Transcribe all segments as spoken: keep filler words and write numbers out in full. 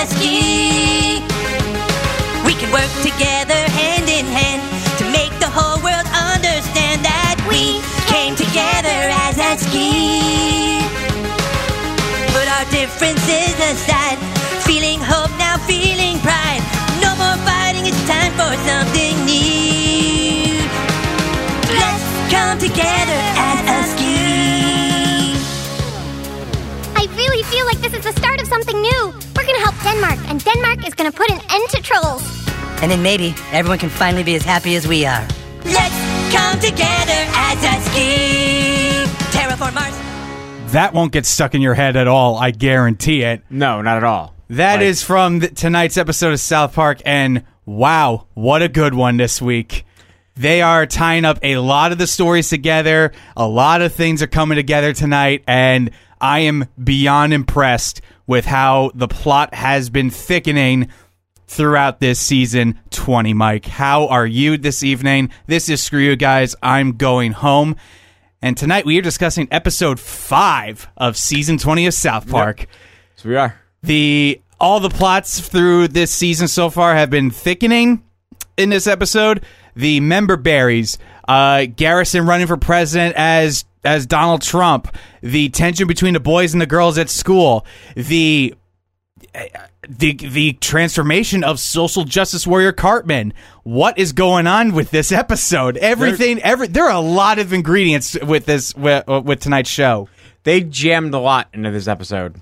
ASCII. We can work together hand in hand to make the whole world understand that we came together as ASCII. Put our differences aside, feeling hope now, feeling pride. No more fighting, it's time for something new. Let's come together as ASCII. I really feel like this is the start of something new. We're gonna help Denmark, and Denmark is gonna put an end to trolls. And then maybe everyone can finally be as happy as we are. Let's come together as ASCII. Terraform Mars. That won't get stuck in your head at all, I guarantee it. No, not at all. That Like- is from the, tonight's episode of South Park, and wow, what a good one this week. They are tying up a lot of the stories together. A lot of things are coming together tonight, and I am beyond impressed with how the plot has been thickening throughout this season twenty, Mike. How are you this evening? This is Screw You Guys. I'm going home. And tonight we are discussing episode five of season twenty of South Park. Yep. So we are. The all the plots through this season so far have been thickening in this episode. The member berries, uh, Garrison running for president as as Donald Trump, the tension between the boys and the girls at school, the the the transformation of social justice warrior Cartman. What is going on with this episode? Everything, there, every there are a lot of ingredients with this with, with tonight's show. They jammed a lot into this episode.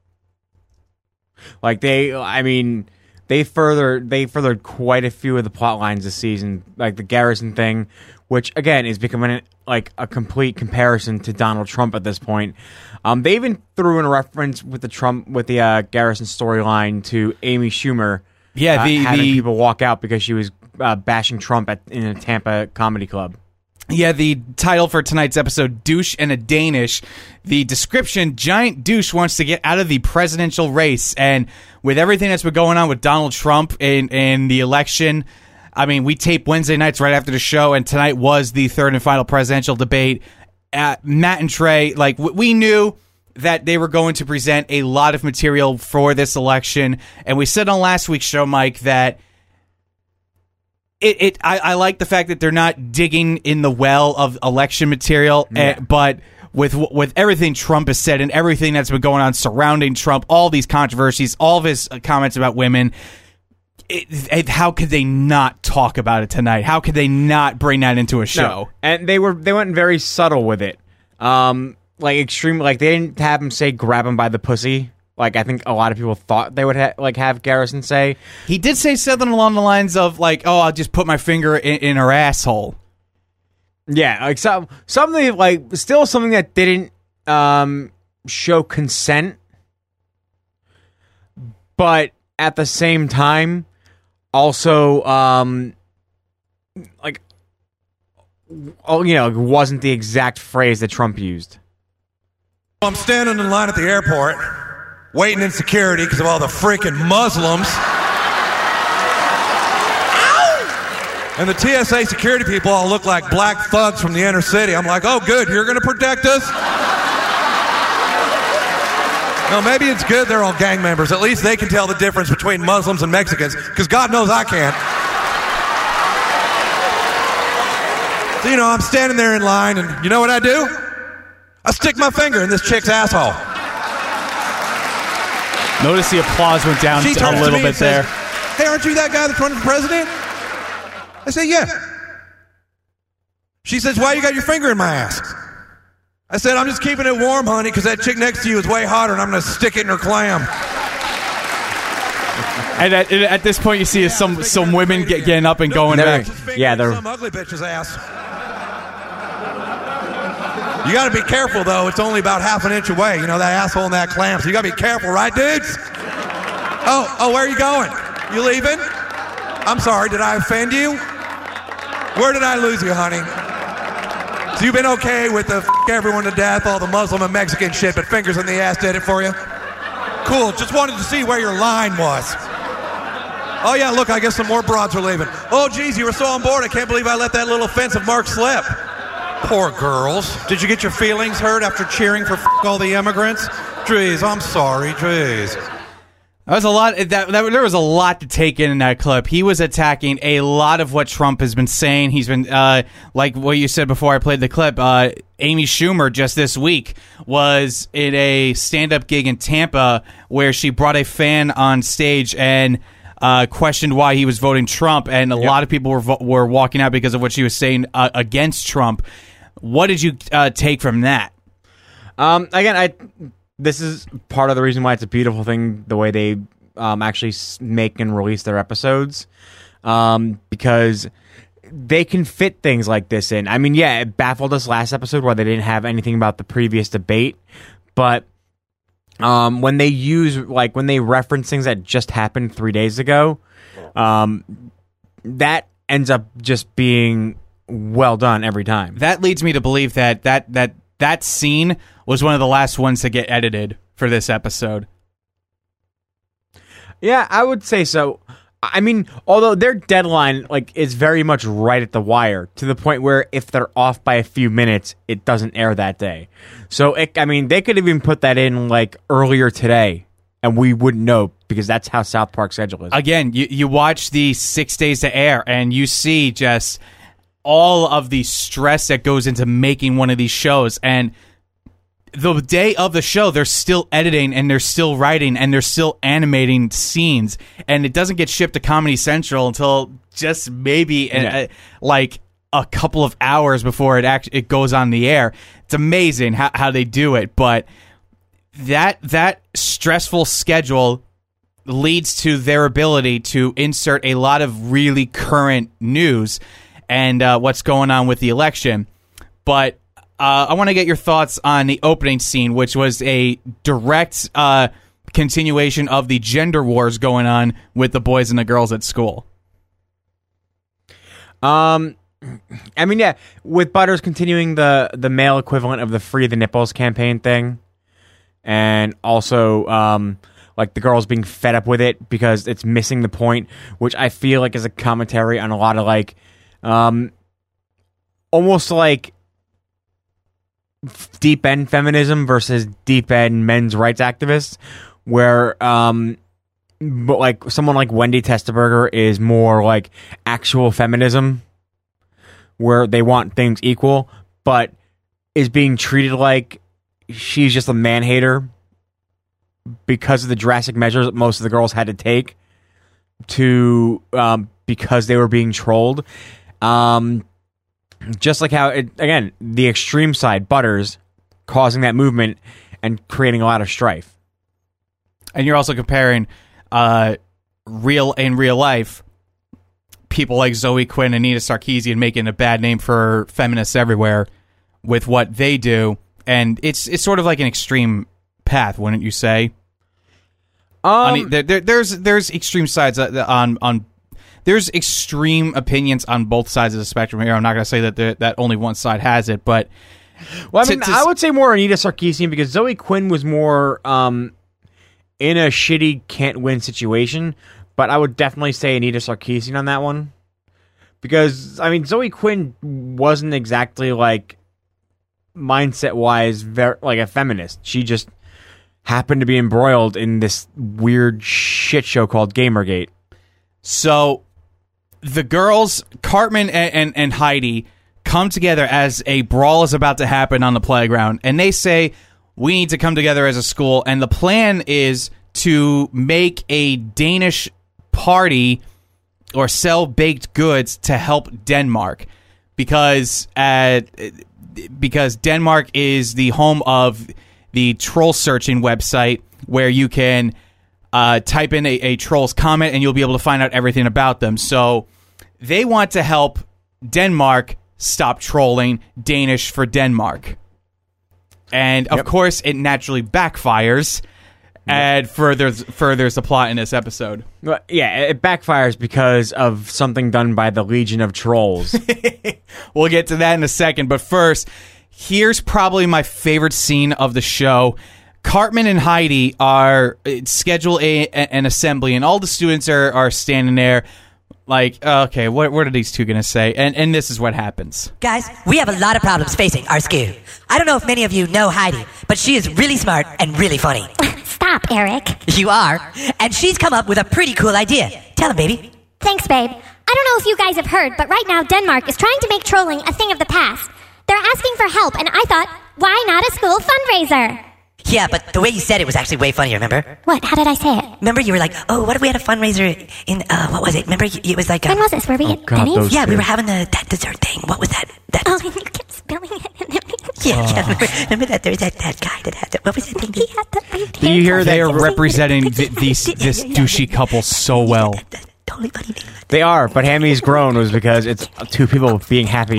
Like they, I mean, they furthered they furthered quite a few of the plot lines this season, like the Garrison thing, which again is becoming like a complete comparison to Donald Trump at this point. Um, they even threw in a reference with the Trump with the uh, Garrison storyline to Amy Schumer. Yeah, the, uh, having the people walk out because she was uh, bashing Trump at, in a Tampa comedy club. Yeah, the title for tonight's episode, Douche and a Danish. The description, Giant Douche wants to get out of the presidential race. And with everything that's been going on with Donald Trump in, in the election, I mean, we tape Wednesday nights right after the show, and tonight was the third and final presidential debate. Uh, Matt and Trey, like, we knew that they were going to present a lot of material for this election. And we said on last week's show, Mike, that It, it I, I like the fact that they're not digging in the well of election material, Yeah. uh, but with with everything Trump has said and everything that's been going on surrounding Trump, all these controversies, all of his comments about women, it, it, how could they not talk about it tonight? How could they not bring that into a show? No. And they were they went very subtle with it, um, like extreme. Like they didn't have him say "grab him by the pussy." Like, I think a lot of people thought they would ha- like have Garrison say. He did say something along the lines of, like, oh, I'll just put my finger in, in her asshole. Yeah, like some, something, like, still something that didn't um, show consent. But at the same time, also, um, like, oh, you know, it wasn't the exact phrase that Trump used. I'm standing in line at the airport, waiting in security because of all the freaking Muslims. Ow! And the T S A security people all look like black thugs from the inner city. I'm like, oh, good, you're going to protect us? No, maybe it's good they're all gang members. At least they can tell the difference between Muslims and Mexicans, because God knows I can't. So, you know, I'm standing there in line, and you know what I do? I stick my finger in this chick's asshole. Notice the applause went down She a turns to little me bit and says, there. hey, aren't you that guy that's running for president? I say, yeah. She says, why you got your finger in my ass? I said, I'm just keeping it warm, honey, because that chick next to you is way hotter, and I'm going to stick it in her clam. And at, at this point, you see some some women get, getting up and going They're- back. Yeah, they're- Some ugly bitch's ass. You got to be careful, though. It's only about half an inch away. You know, that asshole and that clam. So you got to be careful, right, dudes? Oh, oh, where are you going? You leaving? I'm sorry. Did I offend you? Where did I lose you, honey? So you've been okay with the f*** everyone to death, all the Muslim and Mexican shit, but fingers in the ass did it for you? Cool. Just wanted to see where your line was. Oh, yeah, look, I guess some more broads are leaving. Oh, geez, you were so on board. I can't believe I let that little offensive mark slip. Poor girls. Did you get your feelings hurt after cheering for f- all the immigrants? Jeez, I'm sorry, jeez. That was a lot. That, that there was a lot to take in in that clip. He was attacking a lot of what Trump has been saying. He's been uh, like what you said before I played the clip. Uh, Amy Schumer just this week was in a stand-up gig in Tampa where she brought a fan on stage and uh, questioned why he was voting Trump, and a yep. lot of people were vo- were walking out because of what she was saying uh, against Trump. What did you uh, take from that? Um, again, I. This is part of the reason why it's a beautiful thing, the way they um, actually make and release their episodes, um, because they can fit things like this in. I mean, yeah, it baffled us last episode where they didn't have anything about the previous debate, but um, when they use, like, when they reference things that just happened three days ago, um, that ends up just being well done every time. That leads me to believe that that that that scene was one of the last ones to get edited for this episode. Yeah, I would say so. I mean, although their deadline like is very much right at the wire, to the point where if they're off by a few minutes, it doesn't air that day. So, it, I mean, they could even put that in like earlier today, and we wouldn't know because that's how South Park's schedule is. Again, you, you watch the six days to air, and you see just all of the stress that goes into making one of these shows, and the day of the show, they're still editing and they're still writing and they're still animating scenes, and it doesn't get shipped to Comedy Central until just maybe yeah. a, like a couple of hours before it actually it goes on the air. It's amazing how, how they do it, but that that stressful schedule leads to their ability to insert a lot of really current news and uh, what's going on with the election. But Uh, I want to get your thoughts on the opening scene, which was a direct uh, continuation of the gender wars going on with the boys and the girls at school. Um, I mean, yeah, with Butters continuing the, the male equivalent of the Free the Nipples campaign thing, and also um, like the girls being fed up with it because it's missing the point, which I feel like is a commentary on a lot of like, um, almost like deep end feminism versus deep end men's rights activists, where um but like someone like Wendy Testaberger is more like actual feminism, where they want things equal, but is being treated like she's just a man hater because of the drastic measures that most of the girls had to take to um because they were being trolled. um Just like how, it, again, the extreme side, Butters, causing that movement and creating a lot of strife. And you're also comparing uh, real in real life, people like Zoe Quinn and Anita Sarkeesian making a bad name for feminists everywhere with what they do. And it's it's sort of like an extreme path, wouldn't you say? Um, on, there, there, there's there's extreme sides on on. There's extreme opinions on both sides of the spectrum here. I'm not going to say that the, that only one side has it, but well, I mean, to, to, I would say more Anita Sarkeesian because Zoe Quinn was more um, in a shitty can't win situation. But I would definitely say Anita Sarkeesian on that one because I mean Zoe Quinn wasn't exactly like mindset wise very like a feminist. She just happened to be embroiled in this weird shit show called Gamergate. So the girls, Cartman and, and, and Heidi, come together as a brawl is about to happen on the playground, and they say, we need to come together as a school, and the plan is to make a Danish party or sell baked goods to help Denmark, because uh, because Denmark is the home of the troll searching website where you can Uh, type in a, a troll's comment and you'll be able to find out everything about them. So they want to help Denmark stop trolling, Danish for Denmark. And of yep. course, it naturally backfires yep. and furthers furthers the plot in this episode. Well, yeah, it backfires because of something done by the Legion of Trolls. We'll get to that in a second. But first, here's probably my favorite scene of the show. Cartman and Heidi are schedule a, an assembly, and all the students are, are standing there like, okay, what, what are these two going to say? And and this is what happens. Guys, we have a lot of problems facing our school. I don't know if many of you know Heidi, but she is really smart and really funny. Stop. top, Eric. You are. And she's come up with a pretty cool idea. Tell him, baby. Thanks, babe. I don't know if you guys have heard, but right now Denmark is trying to make trolling a thing of the past. They're asking for help, and I thought, why not a school fundraiser? Yeah, but the way you said it was actually way funnier, remember? What? How did I say it? Remember you were like, oh, what if we had a fundraiser in, uh, what was it? Remember it was like... Uh, when was this? Were we oh, at God, Denny's? those yeah, two. we were having the that dessert thing. What was that? that Oh, and you kept spilling it. yeah, yeah, remember, remember that? There was that, that guy that had the... What was that thing? He had the... Do you hear They that? are representing th- these, this douchey couple so well. Totally funny name. They are, but Hammy's groan was because it's two people being happy.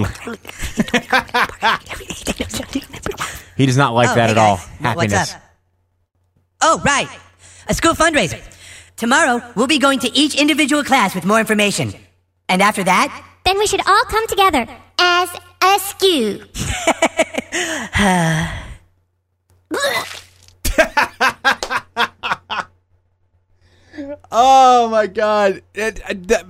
He does not like Oh, that hey at all. guys. Happiness. What's up? Oh, right. A school fundraiser. Tomorrow, we'll be going to each individual class with more information. And after that... Then we should all come together as a skew. Oh my god. It- it- that-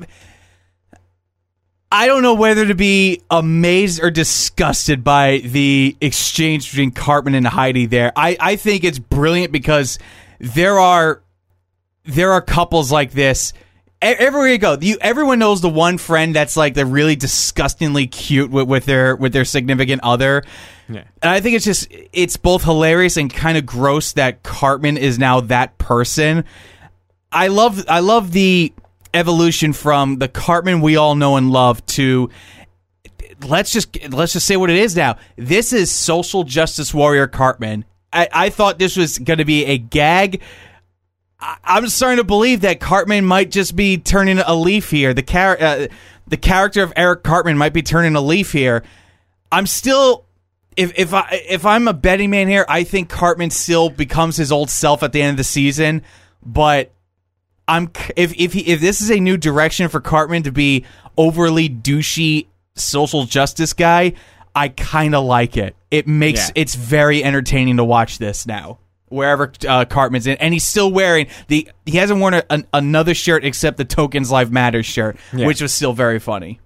I don't know whether to be amazed or disgusted by the exchange between Cartman and Heidi there. I, I think it's brilliant because there are there are couples like this. E- Everywhere you go, you everyone knows the one friend that's like the really disgustingly cute with, with their with their significant other. Yeah. And I think it's just it's both hilarious and kind of gross that Cartman is now that person. I love I love the evolution from the Cartman we all know and love to let's just let's just say what it is now. This is social justice warrior Cartman. I, I thought this was going to be a gag. I, I'm starting to believe that Cartman might just be turning a leaf here. The char- uh, the character of Eric Cartman might be turning a leaf here. I'm still. If if I if I'm a betting man here, I think Cartman still becomes his old self at the end of the season. But I'm if if he, if this is a new direction for Cartman to be overly douchey social justice guy, I kind of like it. It makes Yeah. it's very entertaining to watch this now. Wherever uh, Cartman's in, and he's still wearing the he hasn't worn a, an, another shirt except the Tokens Life Matters shirt, Yeah. which was still very funny.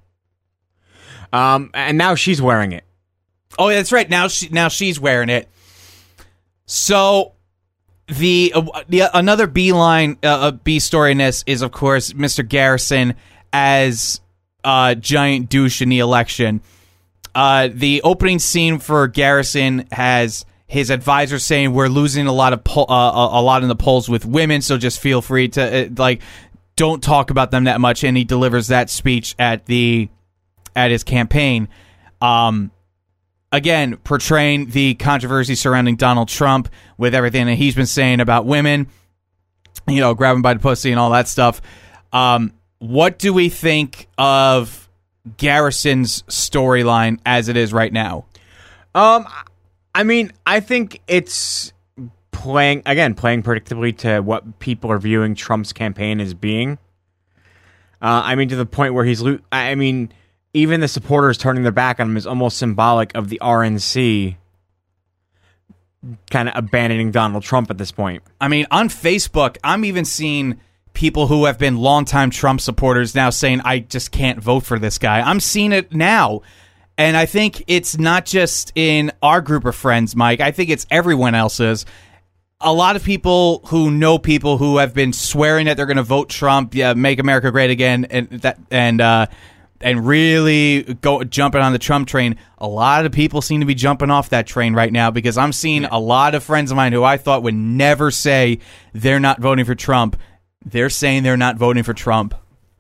Um, and now she's wearing it. Oh, that's right. Now she now she's wearing it. So the uh, the another B line uh, B story in this is of course Mister Garrison as uh, giant douche in the election. Uh, the opening scene for Garrison has his advisor saying we're losing a lot of po- uh, a lot in the polls with women, so just feel free to uh, like don't talk about them that much. And he delivers that speech at the at his campaign. Um, again, portraying the controversy surrounding Donald Trump with everything that he's been saying about women, you know, grabbing by the pussy and all that stuff. Um, what do we think of Garrison's storyline as it is right now? Um, I mean, I think it's playing again, playing predictably to what people are viewing Trump's campaign as being. Uh, I mean, to the point where he's. Lo- I mean, even the supporters turning their back on him is almost symbolic of the R N C kind of abandoning Donald Trump at this point. I mean, on Facebook, I'm even seeing people who have been longtime Trump supporters now saying, I just can't vote for this guy. I'm seeing it now. And I think it's not just in our group of friends, Mike. I think it's everyone else's. A lot of people who know people who have been swearing that they're going to vote Trump, yeah, make America great again, and that and uh, and really go jumping on the Trump train. A lot of people seem to be jumping off that train right now because I'm seeing a lot of friends of mine who I thought would never say they're not voting for Trump. They're saying they're not voting for Trump.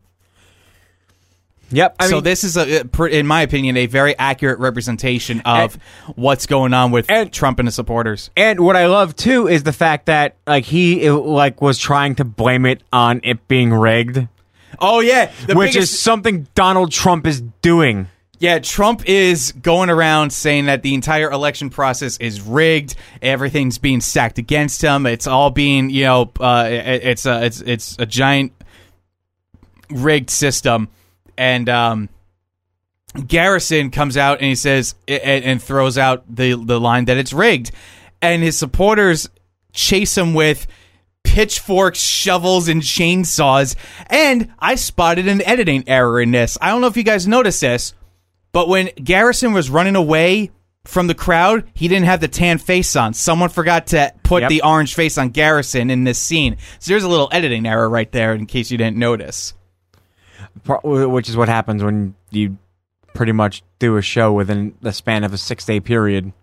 Yep. I so mean, this is, a, in my opinion, a very accurate representation of and, what's going on with and, Trump and his supporters. And what I love too is the fact that like he like was trying to blame it on it being rigged. Oh yeah, the which biggest, is something Donald Trump is doing. Yeah, Trump is going around saying that the entire election process is rigged. Everything's being stacked against him. It's all being, you know, uh, it, it's a it's it's a giant rigged system. And um, Garrison comes out and he says and, and throws out the the line that it's rigged, and his supporters chase him with pitchforks, shovels, and chainsaws. And I spotted an editing error in this. I don't know if you guys noticed this, but when Garrison was running away from the crowd, he didn't have the tan face on. Someone forgot to put Yep. the orange face on Garrison in this scene. So there's a little editing error right there in case you didn't notice. Pro- Which is what happens when you pretty much do a show within the span of a six-day period.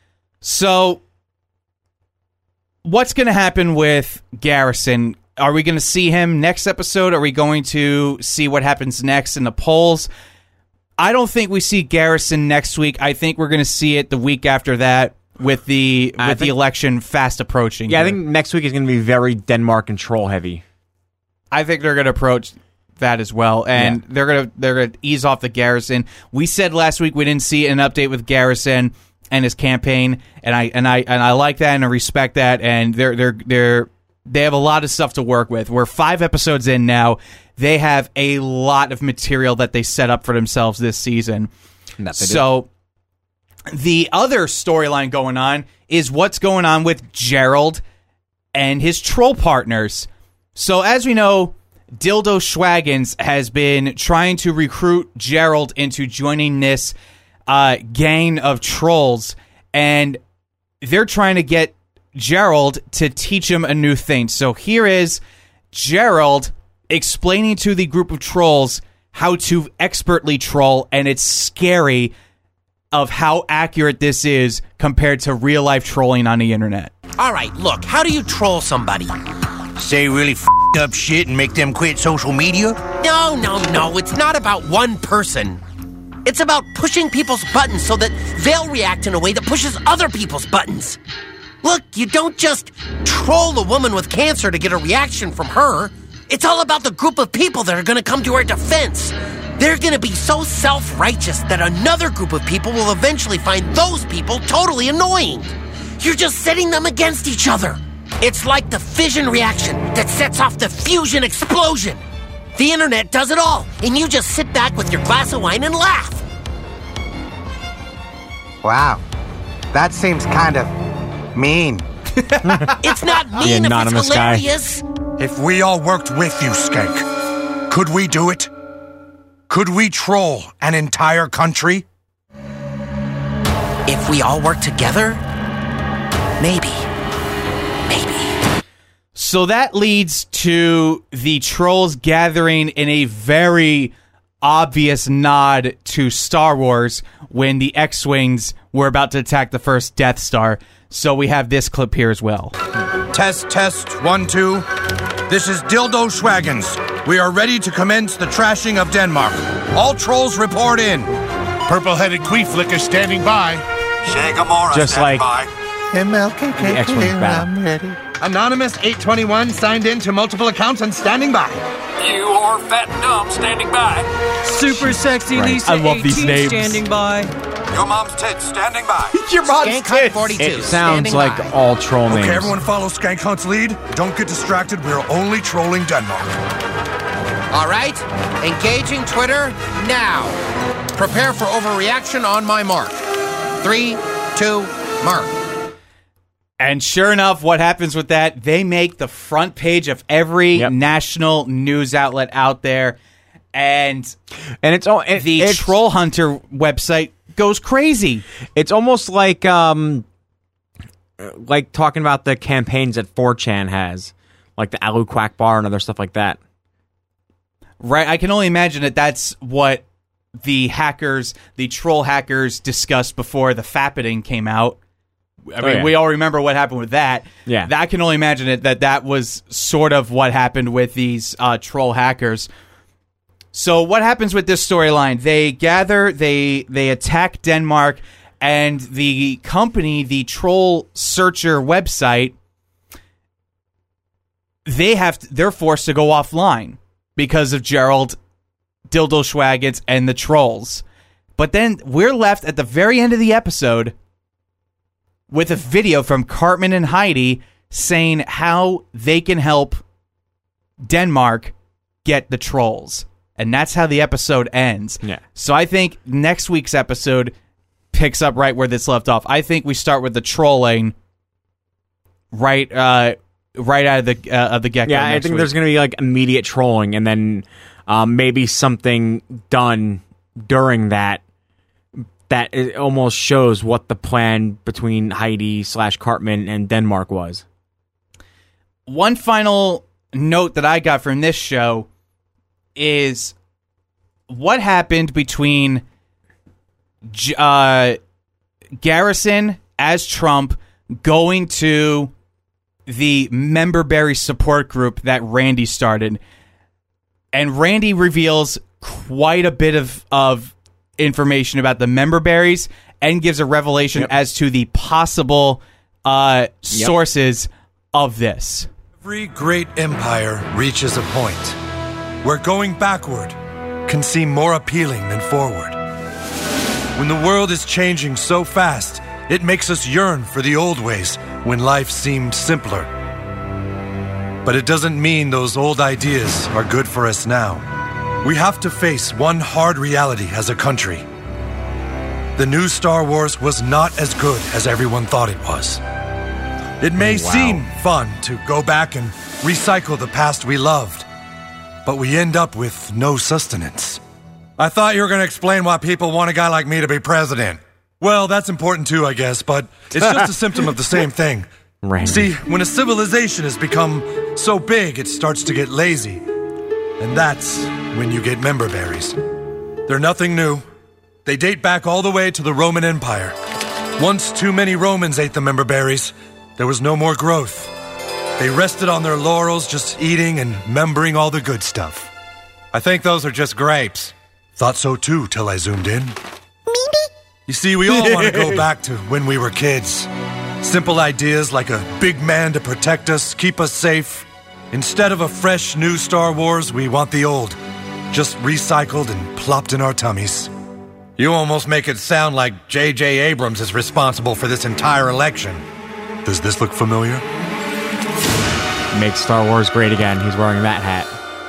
So what's going to happen with Garrison? Are we going to see him next episode? Are we going to see what happens next in the polls? I don't think we see Garrison next week. I think we're going to see it the week after that with the with I the think- election fast approaching. Yeah, I here. think next week is going to be very Denmark and troll heavy. I think they're going to approach that as well, and Yeah. they're going to they're going to ease off the Garrison. We said last week we didn't see an update with Garrison and his campaign, and I and I and I like that and I respect that, and they're they're they're they have a lot of stuff to work with. We're five episodes in now. They have a lot of material that they set up for themselves this season. That they do. So the other storyline going on is what's going on with Gerald and his troll partners. So as we know, Dildo Schwaggins has been trying to recruit Gerald into joining this uh, gang of trolls, and they're trying to get Gerald to teach him a new thing. So here is Gerald explaining to the group of trolls how to expertly troll, and it's scary of how accurate this is compared to real life trolling on the internet. All right, look, how do you troll somebody? Say really f***ed up shit and make them quit social media? No, no, no, it's not about one person. It's about pushing people's buttons so that they'll react in a way that pushes other people's buttons. Look, you don't just troll a woman with cancer to get a reaction from her. It's all about the group of people that are going to come to her defense. They're going to be so self-righteous that another group of people will eventually find those people totally annoying. You're just setting them against each other. It's like the fission reaction that sets off the fusion explosion. The internet does it all, and you just sit back with your glass of wine and laugh. Wow. That seems kind of mean. It's not mean if it's anonymous guy. hilarious. If we all worked with you, Skank, could we do it? Could we troll an entire country? If we all work together, maybe. Maybe. So that leads to the trolls gathering in a very obvious nod to Star Wars when the X-Wings were about to attack the first Death Star. So we have this clip here as well. Test, test, one, two. This is Dildo Schwaggins. We are ready to commence the trashing of Denmark. All trolls report in. Purple-headed Queeflicker standing by. Shagamora Just stand like- by. M L K The K X-Wing K, battle. I'm ready. Anonymous eight twenty-one signed in to multiple accounts and standing by. You are fat and dumb standing by. Super sexy Right. Lisa I love these eighteen names. standing by. Your mom's tits standing by. Your Skank Hunt forty-two. It sounds standing like by. all troll names. Okay, everyone follow Skank Hunt's lead. Don't get distracted. We're only trolling Denmark. All right, engaging Twitter now. Prepare for overreaction on my mark. Three, two, mark. And sure enough, what happens with that? They make the front page of every Yep. national news outlet out there, and And it's all it, the it's, Troll Hunter website goes crazy. It's almost like um, like talking about the campaigns that four chan has, like the Alu Quack Bar and other stuff like that. Right, I can only imagine that that's what the hackers, the troll hackers, discussed before the fappening came out. I Oh, mean, yeah. we all remember what happened with that. Yeah. I can only imagine it that that was sort of what happened with these uh, troll hackers. So what happens with this storyline? They gather, they they attack Denmark, and the company, the Troll Searcher website, they have to, they're forced to go offline because of Gerald, Dildo Schwaggins, and the trolls. But then we're left at the very end of the episode with a video from Cartman and Heidi saying how they can help Denmark get the trolls. And that's how the episode ends. Yeah. So I think next week's episode picks up right where this left off. I think we start with the trolling right uh, right out of the uh, of the get-go. Yeah, I next think week. there's going to be like immediate trolling, and then um, maybe something done during that that it almost shows what the plan between Heidi slash Cartman and Denmark was. One final note that I got from this show is what happened between uh, Garrison as Trump going to the Memberberry support group that Randy started. And Randy reveals quite a bit of, of information about the Memberberries and gives a revelation yep. as to the possible uh, yep. sources of this. Every great empire reaches a point where going backward can seem more appealing than forward. When the world is changing so fast, it makes us yearn for the old ways when life seemed simpler. But it doesn't mean those old ideas are good for us now. We have to face one hard reality as a country. The new Star Wars was not as good as everyone thought it was. It may wow. seem fun to go back and recycle the past we loved, but we end up with no sustenance. I thought you were going to explain why people want a guy like me to be president. Well, that's important too, I guess, but it's just a symptom of the same thing. Randy. See, when a civilization has become so big, it starts to get lazy. And that's when you get Memberberries. They're nothing new. They date back all the way to the Roman Empire. Once too many Romans ate the Memberberries, there was no more growth. They rested on their laurels, just eating and membering all the good stuff. I think those are just grapes. Thought so too, till I zoomed in. You see, we all want to go back to when we were kids. Simple ideas like a big man to protect us, keep us safe. Instead of a fresh new Star Wars, we want the old, just recycled and plopped in our tummies. You almost make it sound like J J Abrams is responsible for this entire election. Does this look familiar? Make Star Wars great again. He's wearing that hat.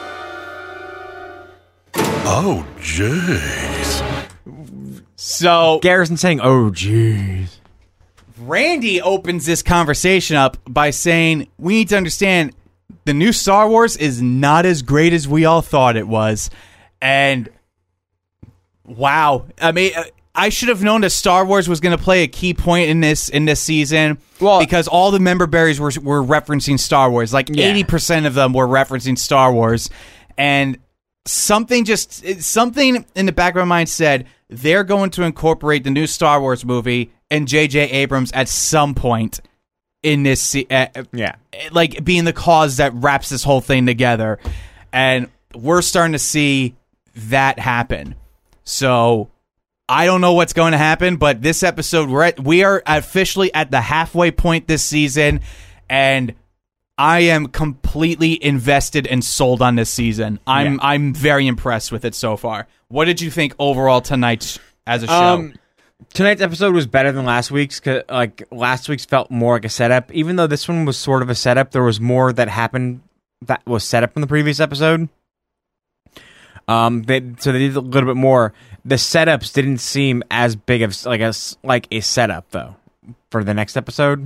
Oh, jeez. So Garrison saying, oh, jeez. Randy opens this conversation up by saying, we need to understand the new Star Wars is not as great as we all thought it was. And wow. I mean, I should have known that Star Wars was going to play a key point in this in this season well, because all the Memberberries were were referencing Star Wars. Like yeah. eighty percent of them were referencing Star Wars. And something just something in the back of my mind said they're going to incorporate the new Star Wars movie and J J Abrams at some point in this se- uh, yeah like being the cause that wraps this whole thing together, and we're starting to see that happen. So I don't know what's going to happen, but this episode we're at, we are officially at the halfway point this season, and I am completely invested and sold on this season. I'm yeah. I'm very impressed with it so far. What did you think overall tonight as a show? Um, tonight's episode was better than last week's. Cause, like last week's felt more like a setup. Even though this one was sort of a setup, there was more that happened that was set up in the previous episode. Um, they, so they did a little bit more. The setups didn't seem as big of like a like a setup though for the next episode.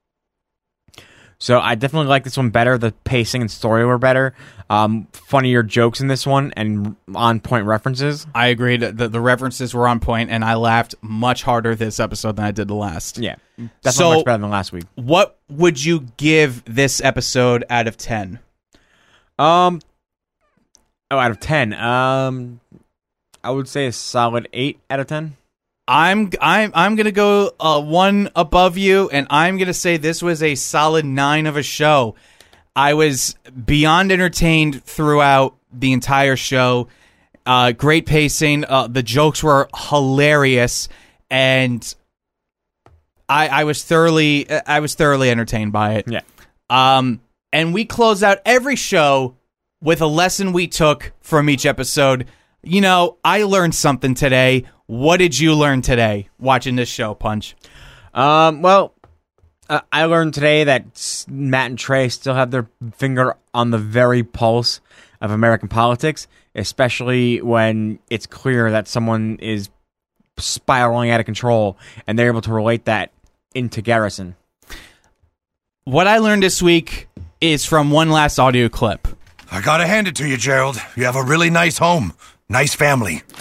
So I definitely like this one better. The pacing and story were better. Um, funnier jokes in this one and on-point references. I agreed. The, the references were on point, and I laughed much harder this episode than I did the last. Yeah, definitely so, much better than last week. What would you give this episode out of ten? Um, oh, out of ten, um, I would say a solid eight out of ten. I'm I'm I'm gonna go uh, one above you, and I'm gonna say this was a solid nine of a show. I was beyond entertained throughout the entire show. Uh, great pacing. Uh, the jokes were hilarious, and I I was thoroughly I was thoroughly entertained by it. Yeah. Um, and we close out every show with a lesson we took from each episode. You know, I learned something today. What did you learn today watching this show, Punch? Um, well, uh, I learned today that Matt and Trey still have their finger on the very pulse of American politics, especially when it's clear that someone is spiraling out of control, and they're able to relate that into Garrison. What I learned this week is from one last audio clip. I gotta hand it to you, Gerald. You have a really nice home. Nice family.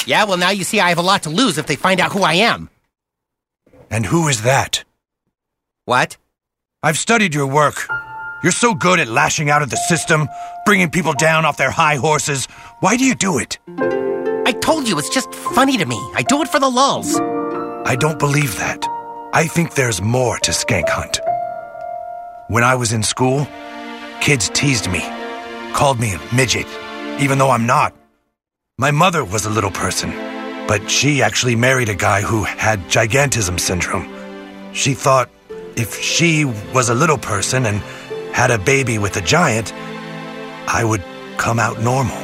Yeah, well, now you see I have a lot to lose if they find out who I am. And who is that? What? I've studied your work. You're so good at lashing out at the system, bringing people down off their high horses. Why do you do it? I told you, it's just funny to me. I do it for the lulz. I don't believe that. I think there's more to Skank Hunt. When I was in school, kids teased me, called me a midget, even though I'm not. My mother was a little person, but she actually married a guy who had gigantism syndrome. She thought if she was a little person and had a baby with a giant, I would come out normal.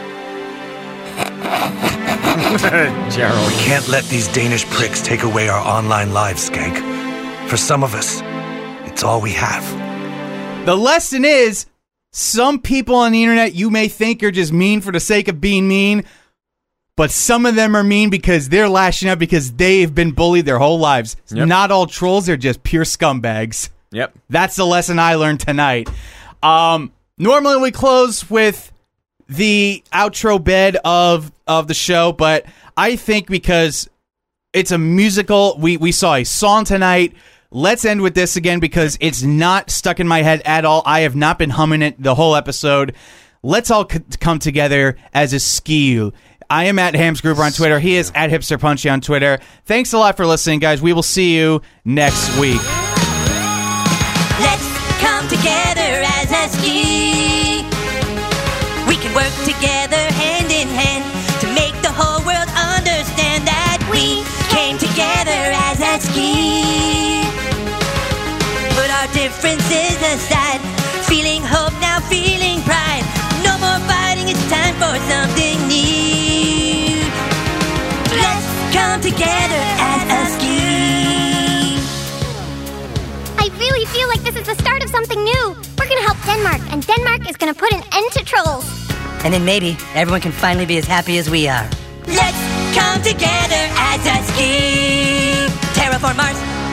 Gerald. We can't let these Danish pricks take away our online lives, Skank. For some of us, it's all we have. The lesson is, some people on the internet you may think are just mean for the sake of being mean, but some of them are mean because they're lashing out because they've been bullied their whole lives. Yep. Not all trolls, they're just pure scumbags. Yep. That's the lesson I learned tonight. Um, normally we close with the outro bed of of the show, but I think because it's a musical, we, we saw a song tonight. Let's end with this again because it's not stuck in my head at all. I have not been humming it the whole episode. Let's all c- come together as a skill. I am at Hamsgruber on Twitter. He is at Hipster Punchy on Twitter. Thanks a lot for listening, guys. We will see you next week. Let's come together as a ski. We can work together hand in hand to make the whole world understand that we came together as a ski. Put our differences aside, feeling hope now, feeling pride. No more fighting, it's time for something new. Let's come together as a ski. I really feel like this is the start of something new. We're gonna help Denmark, and Denmark is gonna put an end to trolls. And then maybe everyone can finally be as happy as we are. Let's come together as a ski. Terraform Mars,